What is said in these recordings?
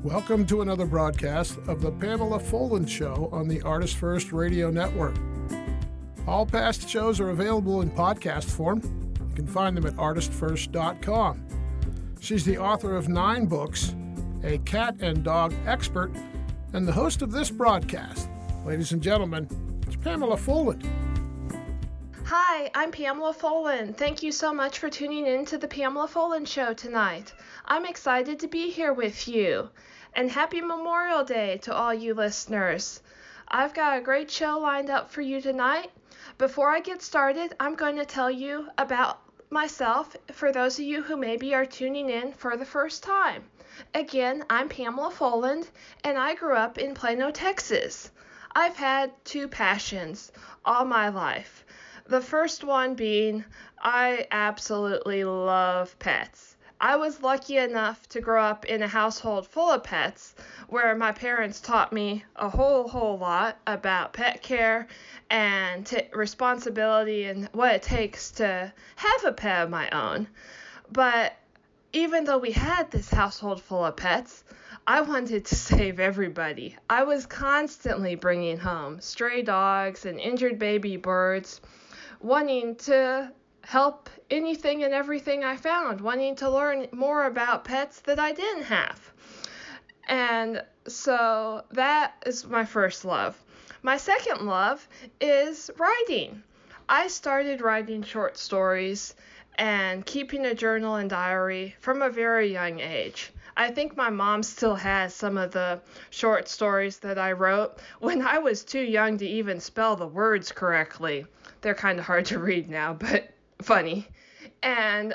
Welcome to another broadcast of the Pamela Foland Show on the Artist First Radio Network. All past shows are available in podcast form. You can find them at artistfirst.com. She's the author of 9 books, a cat and dog expert, and the host of this broadcast. Ladies and gentlemen, it's Pamela Foland. Hi, I'm Pamela Foland. Thank you so much for tuning in to the Pamela Foland Show tonight. I'm excited to be here with you. And happy Memorial Day to all you listeners. I've got a great show lined up for you tonight. Before I get started, I'm going to tell you about myself for those of you who maybe are tuning in for the first time. Again, I'm Pamela Foland, and I grew up in Plano, Texas. I've had 2 passions all my life. The first one being I absolutely love pets. I was lucky enough to grow up in a household full of pets where my parents taught me a whole lot about pet care and responsibility and what it takes to have a pet of my own. But even though we had this household full of pets, I wanted to save everybody. I was constantly bringing home stray dogs and injured baby birds, wanting to help anything and everything I found, wanting to learn more about pets that I didn't have. And so that is my first love. My second love is writing. I started writing short stories and keeping a journal and diary from a very young age. I think my mom still has some of the short stories that I wrote when I was too young to even spell the words correctly. They're kind of hard to read now, but funny. And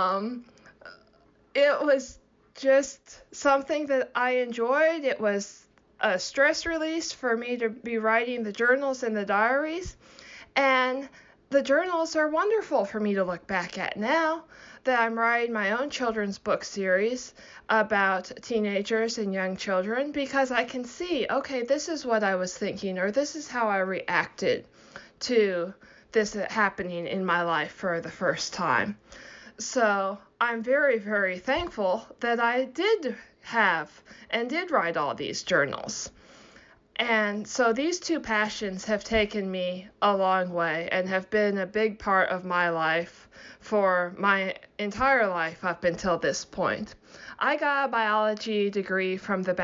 it was just something that I enjoyed. It was a stress release for me to be writing the journals and the diaries. And the journals are wonderful for me to look back at now that I'm writing my own children's book series about teenagers and young children, because I can see, okay, this is what I was thinking, or this is how I reacted to this happening in my life for the first time. So I'm very, very thankful that I did have and did write all these journals. And so these 2 passions have taken me a long way and have been a big part of my life for my entire life up until this point. I got a biology degree from the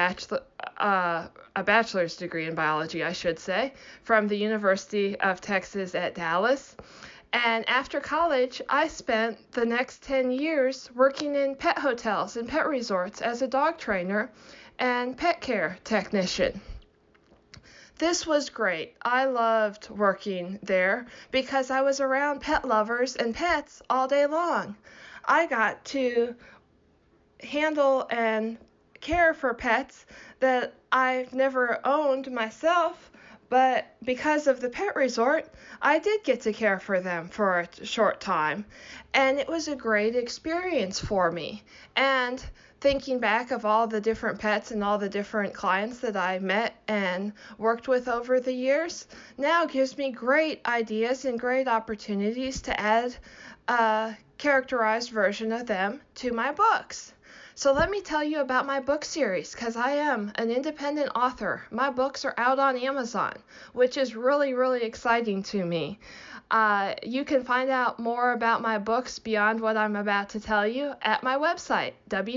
a bachelor's degree in biology, I should say, from the University of Texas at Dallas. And after college, I spent the next 10 years working in pet hotels and pet resorts as a dog trainer and pet care technician. This was great. I loved working there because I was around pet lovers and pets all day long. I got to handle and care for pets that I've never owned myself, but because of the pet resort, I did get to care for them for a short time, and it was a great experience for me. And thinking back of all the different pets and all the different clients that I met and worked with over the years, now gives me great ideas and great opportunities to add a characterized version of them to my books. So let me tell you about my book series, because I am an independent author. My books are out on Amazon, which is really, really exciting to me. You can find out more about my books beyond what I'm about to tell you at my website,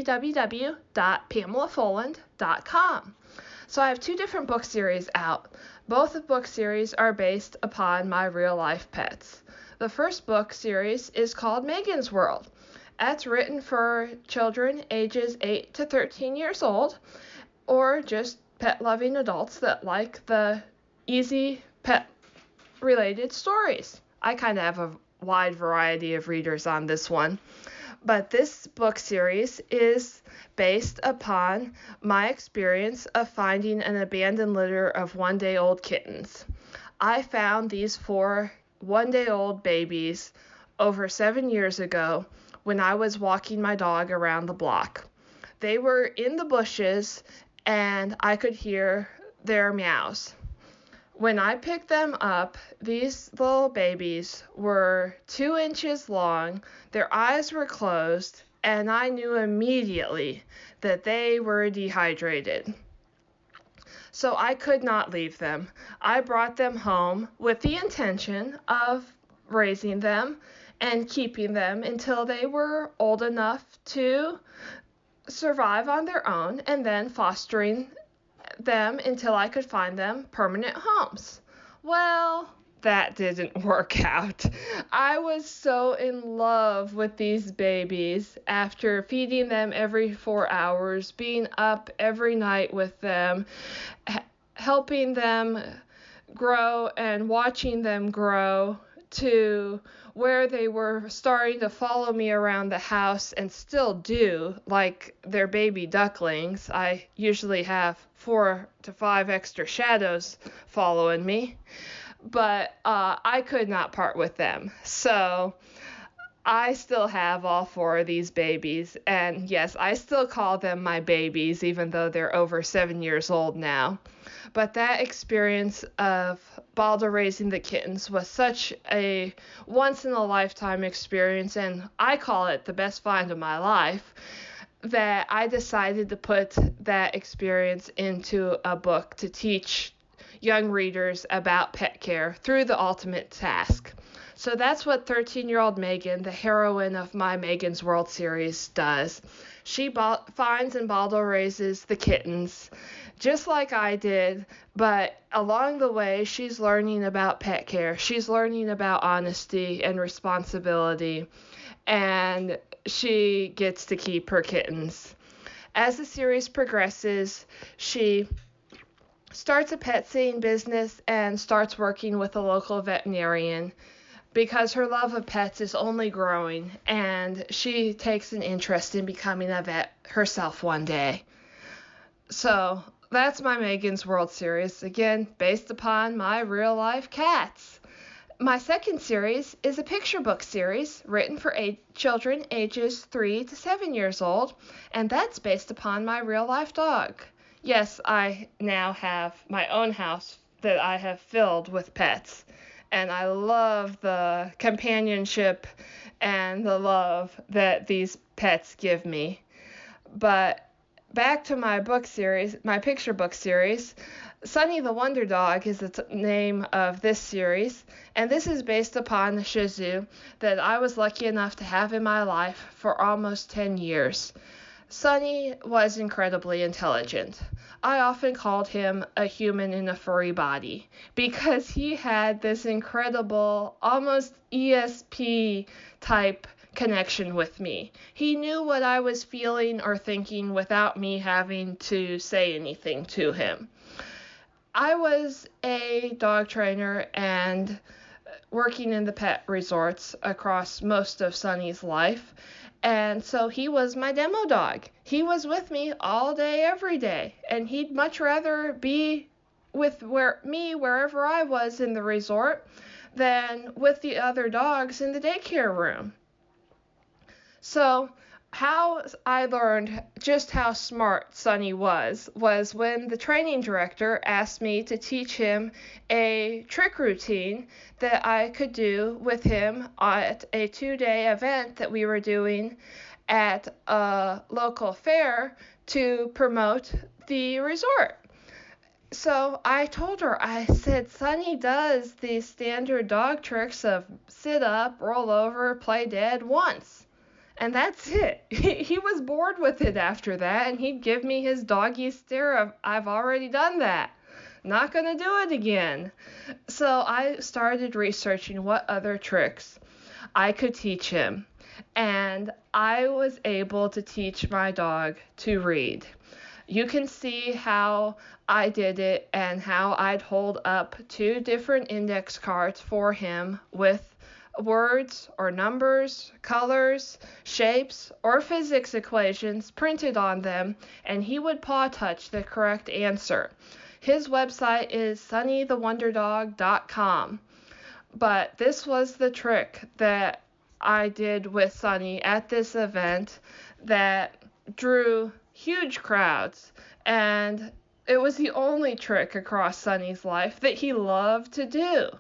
www.pamelafoland.com. So I have 2 different book series out. Both the book series are based upon my real-life pets. The first book series is called Megan's World. That's written for children ages 8 to 13 years old, or just pet-loving adults that like the easy pet-related stories. I kind of have a wide variety of readers on this one. But this book series is based upon my experience of finding an abandoned litter of one-day-old kittens. I found these 4 one-day-old babies over 7 years ago when I was walking my dog around the block. They were in the bushes, and I could hear their meows. When I picked them up, these little babies were 2 inches long, their eyes were closed, and I knew immediately that they were dehydrated. So I could not leave them. I brought them home with the intention of raising them and keeping them until they were old enough to survive on their own, and then fostering them until I could find them permanent homes. Well, that didn't work out. I was so in love with these babies after feeding them every 4 hours, being up every night with them, helping them grow and watching them grow to where they were starting to follow me around the house and still do, like their baby ducklings. I usually have 4 to 5 extra shadows following me, but I could not part with them. So I still have all 4 of these babies, and yes, I still call them my babies, even though they're over 7 years old now. But that experience of Baldo raising the kittens was such a once-in-a-lifetime experience, and I call it the best find of my life, that I decided to put that experience into a book to teach young readers about pet care through the ultimate task. So that's what 13-year-old Megan, the heroine of my Megan's World series, does. She finds and Baldo raises the kittens, just like I did, but along the way, she's learning about pet care. She's learning about honesty and responsibility, and she gets to keep her kittens. As the series progresses, she starts a pet sitting business and starts working with a local veterinarian because her love of pets is only growing, and she takes an interest in becoming a vet herself one day. So that's my Megan's World series, again, based upon my real-life cats. My second series is a picture book series written for children ages 3 to 7 years old, and that's based upon my real-life dog. Yes, I now have my own house that I have filled with pets, and I love the companionship and the love that these pets give me. But back to my book series, my picture book series, Sunny the Wonder Dog is the name of this series, and this is based upon the Shih Tzu that I was lucky enough to have in my life for almost 10 years. Sunny was incredibly intelligent. I often called him a human in a furry body because he had this incredible, almost ESP type connection with me. He knew what I was feeling or thinking without me having to say anything to him. I was a dog trainer and working in the pet resorts across most of Sunny's life, and so he was my demo dog. He was with me all day, every day, and he'd much rather be with me wherever I was in the resort than with the other dogs in the daycare room. So how I learned just how smart Sunny was when the training director asked me to teach him a trick routine that I could do with him at a 2-day event that we were doing at a local fair to promote the resort. So I told her, I said, Sunny does these standard dog tricks of sit up, roll over, play dead once. And that's it. He was bored with it after that, and he'd give me his doggy stare of, I've already done that. Not going to do it again. So I started researching what other tricks I could teach him. And I was able to teach my dog to read. You can see how I did it and how I'd hold up 2 different index cards for him with words or numbers, colors, shapes, or physics equations printed on them, and he would paw touch the correct answer. His website is sunnythewonderdog.com. But this was the trick that I did with Sunny at this event that drew huge crowds, and it was the only trick across Sunny's life that he loved to do.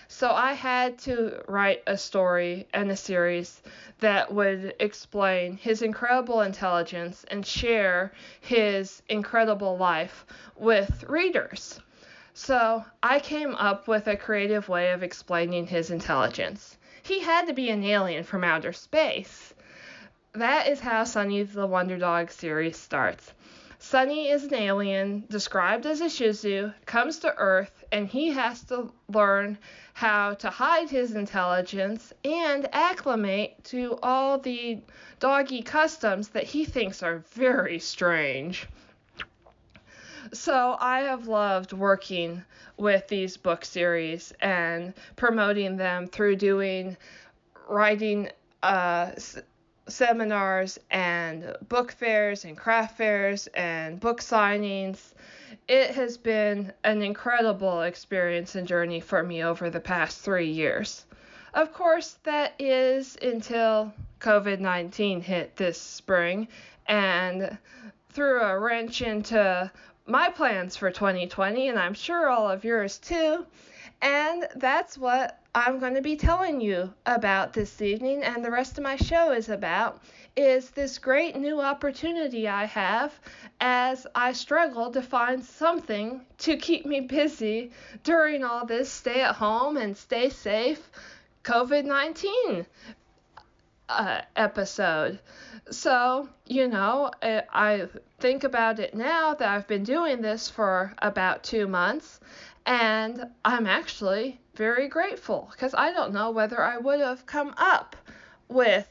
So I had to write a story and a series that would explain his incredible intelligence and share his incredible life with readers. So I came up with a creative way of explaining his intelligence. He had to be an alien from outer space. That is how Sunny the Wonder Dog series starts. Sunny is an alien described as a Shih Tzu, comes to Earth, and he has to learn how to hide his intelligence and acclimate to all the doggy customs that he thinks are very strange. So I have loved working with these book series and promoting them through doing writing seminars and book fairs and craft fairs and book signings. It has been an incredible experience and journey for me over the past 3 years. Of course, that is until COVID-19 hit this spring and threw a wrench into my plans for 2020, and I'm sure all of yours too. And that's what I'm going to be telling you about this evening, and the rest of my show is about, is this great new opportunity I have as I struggle to find something to keep me busy during all this stay at home and stay safe COVID-19 episode. So, I think about it now that I've been doing this for about 2 months, and I'm actually very grateful because I don't know whether I would have come up with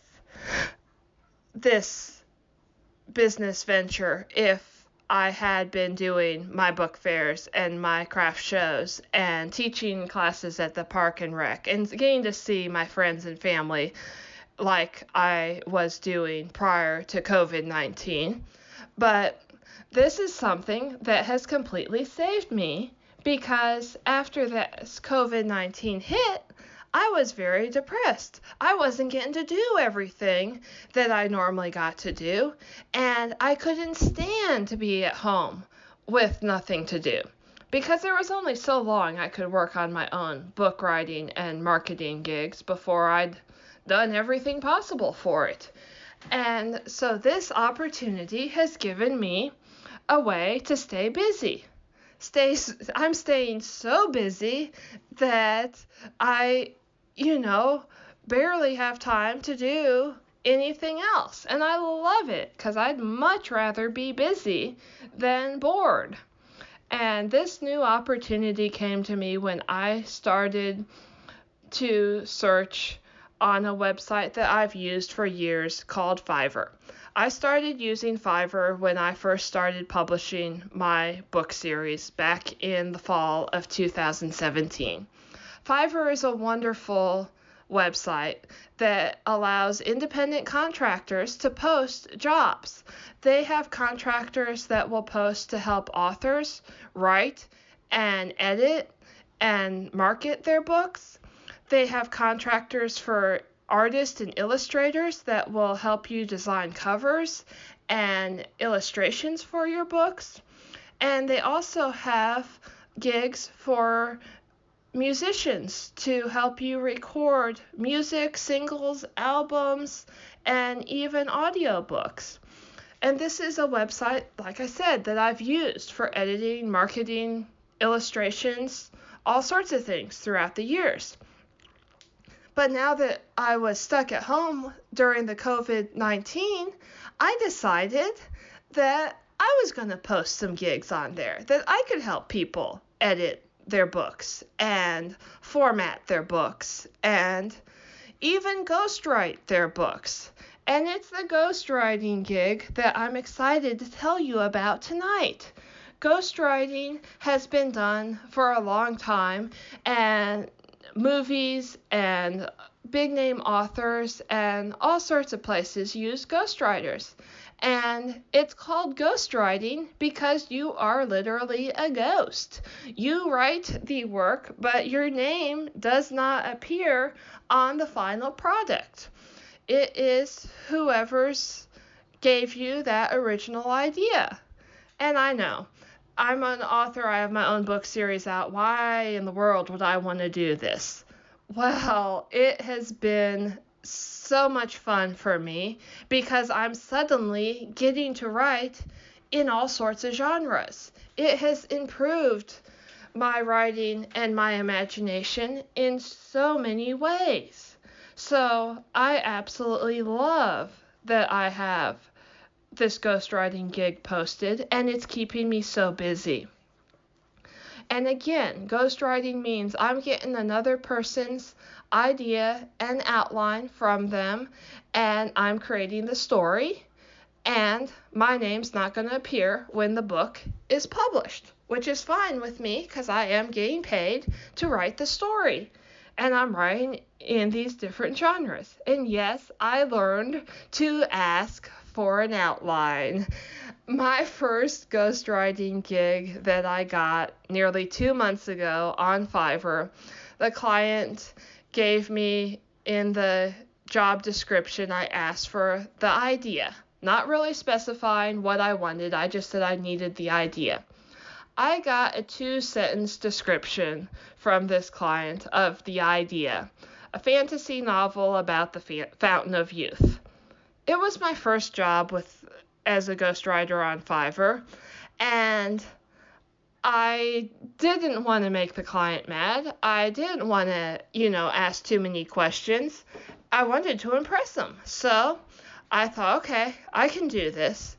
this business venture if I had been doing my book fairs and my craft shows and teaching classes at the park and rec and getting to see my friends and family like I was doing prior to COVID-19. But this is something that has completely saved me because after this COVID-19 hit, I was very depressed. I wasn't getting to do everything that I normally got to do, and I couldn't stand to be at home with nothing to do because there was only so long I could work on my own book writing and marketing gigs before I'd done everything possible for it. And so this opportunity has given me a way to stay busy. I'm staying so busy that I, barely have time to do anything else. And I love it because I'd much rather be busy than bored. And this new opportunity came to me when I started to search on a website that I've used for years called Fiverr. I started using Fiverr when I first started publishing my book series back in the fall of 2017. Fiverr is a wonderful website that allows independent contractors to post jobs. They have contractors that will post to help authors write and edit and market their books. They have contractors for artists and illustrators that will help you design covers and illustrations for your books. And they also have gigs for musicians to help you record music, singles, albums, and even audiobooks. And this is a website, like I said, that I've used for editing, marketing, illustrations, all sorts of things throughout the years. But now that I was stuck at home during the COVID-19, I decided that I was going to post some gigs on there, that I could help people edit their books and format their books and even ghostwrite their books. And it's the ghostwriting gig that I'm excited to tell you about tonight. Ghostwriting has been done for a long time, and movies and big name authors and all sorts of places use ghostwriters. And it's called ghostwriting because you are literally a ghost. You write the work, but your name does not appear on the final product. It is whoever's gave you that original idea. And I know, I'm an author, I have my own book series out. Why in the world would I want to do this? Well, it has been so much fun for me because I'm suddenly getting to write in all sorts of genres. It has improved my writing and my imagination in so many ways. So I absolutely love that I have this ghostwriting gig posted, and it's keeping me so busy. And again, ghostwriting means I'm getting another person's idea and outline from them, and I'm creating the story, and my name's not going to appear when the book is published, which is fine with me because I am getting paid to write the story. And I'm writing in these different genres. And yes, I learned to ask for an outline. My first ghostwriting gig that I got nearly 2 months ago on Fiverr, the client gave me in the job description, I asked for the idea, not really specifying what I wanted. I just said I needed the idea. I got a 2-sentence description from this client of the idea, a fantasy novel about the Fountain of Youth. It was my first job as a ghostwriter on Fiverr, and I didn't want to make the client mad. I didn't want to, ask too many questions. I wanted to impress them. So I thought, okay, I can do this.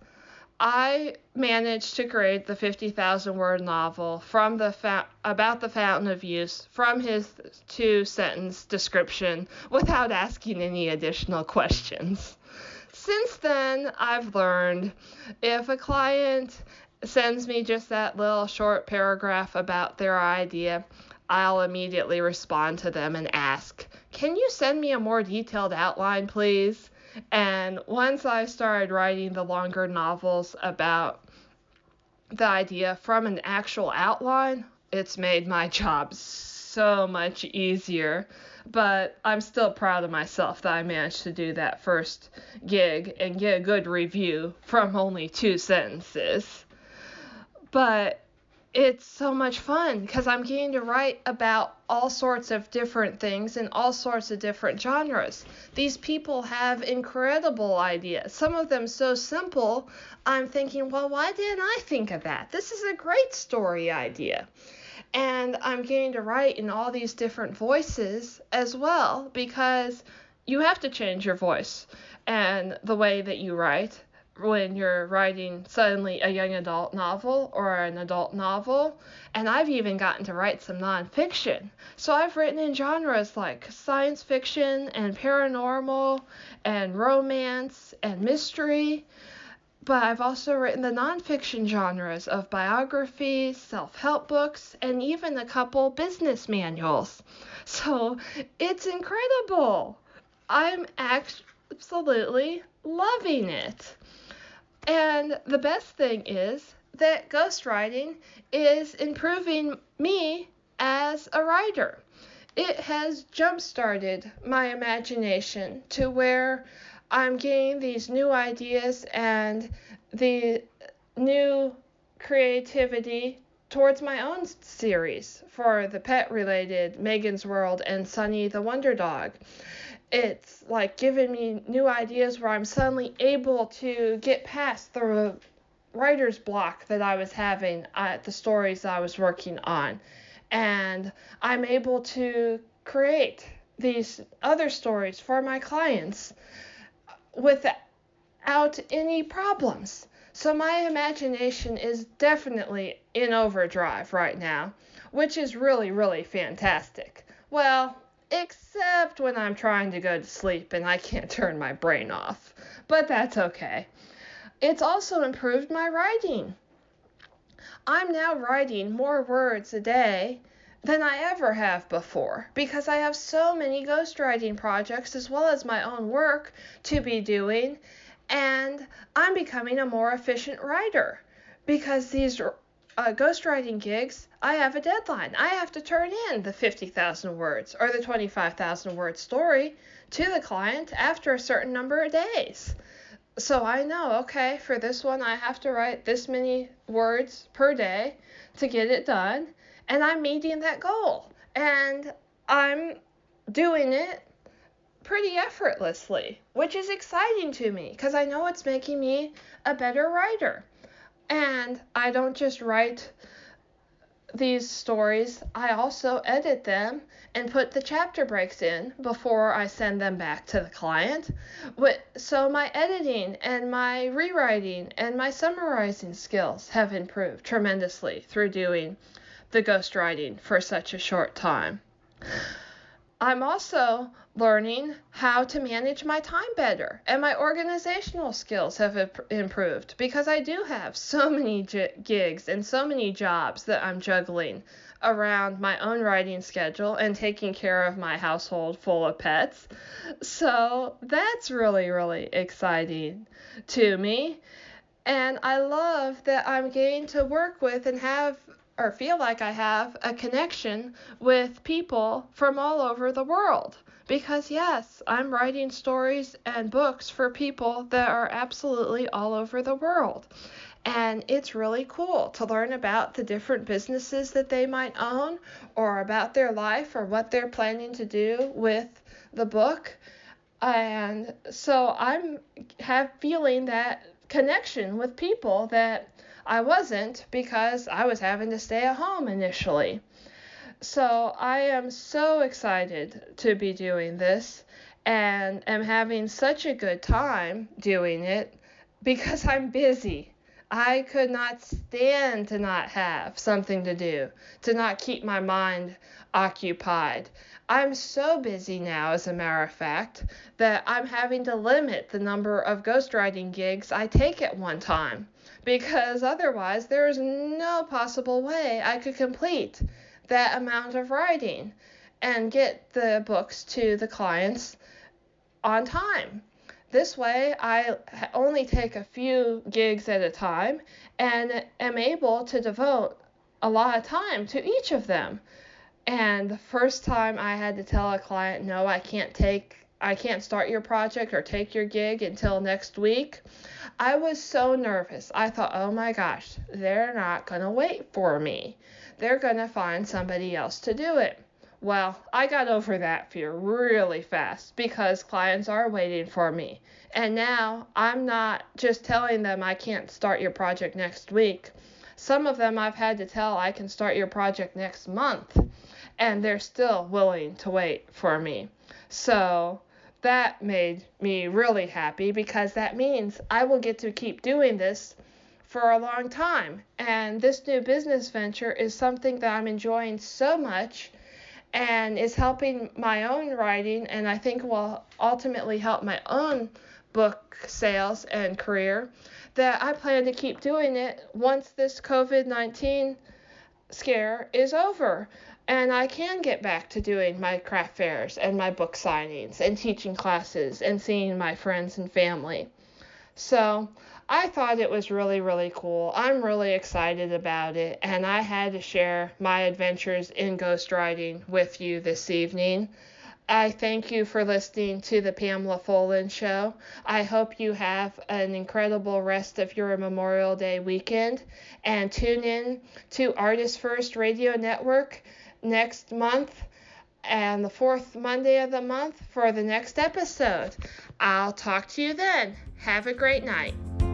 I managed to create the 50,000-word novel from about the Fountain of Youth from his 2-sentence description without asking any additional questions. Since then, I've learned if a client sends me just that little short paragraph about their idea, I'll immediately respond to them and ask, "Can you send me a more detailed outline, please?" And once I started writing the longer novels about the idea from an actual outline, it's made my job so much easier. But I'm still proud of myself that I managed to do that first gig and get a good review from only 2 sentences. But it's so much fun because I'm getting to write about all sorts of different things in all sorts of different genres. These people have incredible ideas. Some of them so simple, I'm thinking, well, why didn't I think of that? This is a great story idea. And I'm getting to write in all these different voices as well because you have to change your voice and the way that you write when you're writing suddenly a young adult novel or an adult novel. And I've even gotten to write some nonfiction. So I've written in genres like science fiction and paranormal and romance and mystery. But I've also written the nonfiction genres of biographies, self-help books, and even a couple business manuals. So it's incredible. I'm absolutely loving it. And the best thing is that ghostwriting is improving me as a writer. It has jump-started my imagination to where I'm getting these new ideas and the new creativity towards my own series for the pet-related Megan's World and Sunny the Wonder Dog. It's like giving me new ideas where I'm suddenly able to get past the writer's block that I was having at the stories I was working on. And I'm able to create these other stories for my clients without any problems. So my imagination is definitely in overdrive right now, which is really, really fantastic. Well, except when I'm trying to go to sleep and I can't turn my brain off. But that's okay. It's also improved my writing. I'm now writing more words a day than I ever have before because I have so many ghostwriting projects as well as my own work to be doing, and I'm becoming a more efficient writer because these ghostwriting gigs, I have a deadline. I have to turn in the 50,000 words or the 25,000 word story to the client after a certain number of days. So I know, okay, for this one I have to write this many words per day to get it done, and I'm meeting that goal. And I'm doing it pretty effortlessly, which is exciting to me because I know it's making me a better writer. And I don't just write these stories, I also edit them and put the chapter breaks in before I send them back to the client. So my editing and my rewriting and my summarizing skills have improved tremendously through doing the ghostwriting for such a short time. I'm also learning how to manage my time better, and my organizational skills have improved because I do have so many gigs and so many jobs that I'm juggling around my own writing schedule and taking care of my household full of pets. So that's really, really exciting to me. And I love that I'm getting to work with and have or feel like I have a connection with people from all over the world. Because yes, I'm writing stories and books for people that are absolutely all over the world. And it's really cool to learn about the different businesses that they might own or about their life or what they're planning to do with the book. And so I'm feeling that connection with people that I wasn't because I was having to stay at home initially. So I am so excited to be doing this and am having such a good time doing it because I'm busy. I could not stand to not have something to do, to not keep my mind occupied. I'm so busy now, as a matter of fact, that I'm having to limit the number of ghostwriting gigs I take at one time, because otherwise there is no possible way I could complete that amount of writing and get the books to the clients on time. This way, I only take a few gigs at a time and am able to devote a lot of time to each of them. And the first time I had to tell a client, no, I can't start your project or take your gig until next week, I was so nervous. I thought, oh my gosh, they're not going to wait for me. They're going to find somebody else to do it. Well, I got over that fear really fast because clients are waiting for me. And now I'm not just telling them I can't start your project next week. Some of them I've had to tell I can start your project next month, and they're still willing to wait for me. So that made me really happy because that means I will get to keep doing this for a long time. And this new business venture is something that I'm enjoying so much and is helping my own writing, and I think will ultimately help my own book sales and career, that I plan to keep doing it once this COVID-19 scare is over and I can get back to doing my craft fairs and my book signings and teaching classes and seeing my friends and family. So I thought it was really, really cool. I'm really excited about it, and I had to share my adventures in ghostwriting with you this evening. I thank you for listening to the Pamela Folan Show. I hope you have an incredible rest of your Memorial Day weekend, and tune in to Artist First Radio Network next month and the fourth Monday of the month for the next episode. I'll talk to you then. Have a great night.